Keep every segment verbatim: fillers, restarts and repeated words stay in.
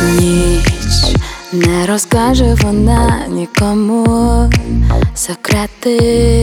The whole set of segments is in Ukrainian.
Ніч не розкаже вона нікому секрети.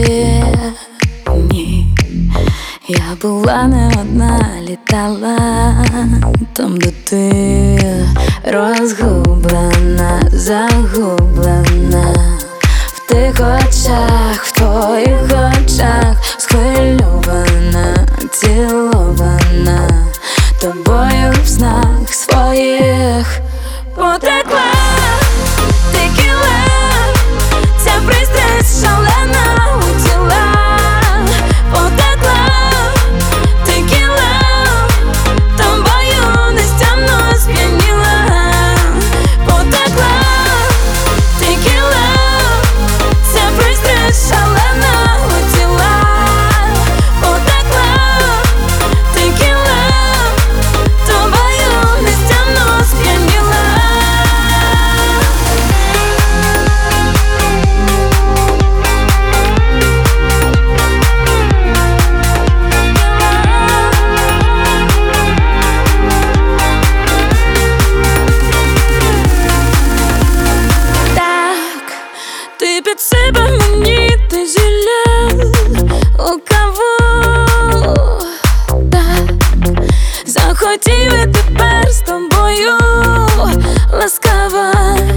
Ні, я була не одна, літала там, де ти розгублена, загублена. В тих очах, в твоїх очах, схвильована, цілована, тобою в снах своїх потекла текіла, ця пристрасть шалена у тіла. Потекла текіла, тобою нестямно сп'яніла. Потекла текіла, ця пристрасть шалена у тіла. Потекла текіла, тобою нестямно сп'яніла. Ти підсипав мені те зілля у каву, так захотів і тепер з тобою ласкава,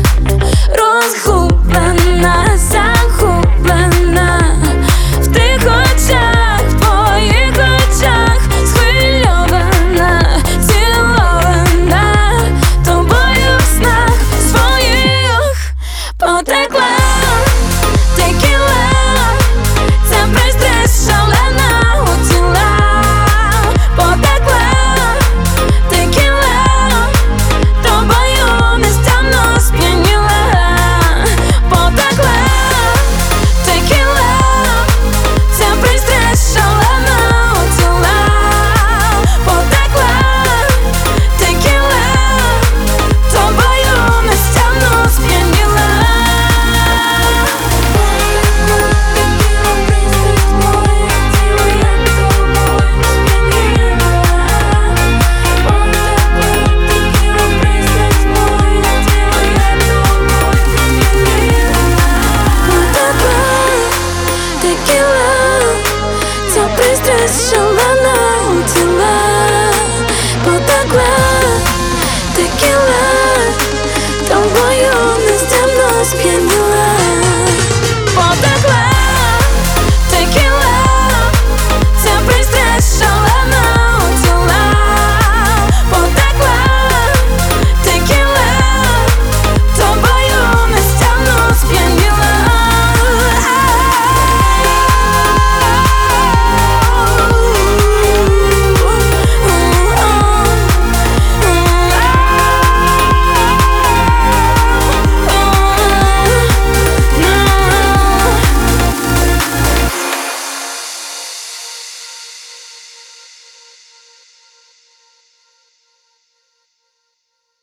розгублена, захоплена. В тих очах, в твоїх очах, схвильована, цілована, тобою в снах своїх. Потекла текіла, ця пристрасть шалена у тіла. Потекла текіла, тобою нестямно сп'яніла. Потекла текіла, ця пристрасть шалена у тіла. Потекла текіла, тобою нестямно сп'яніла. Ця пристрасть шалена у тіла. Потекла текіла, тобою нестямно сп'яніла.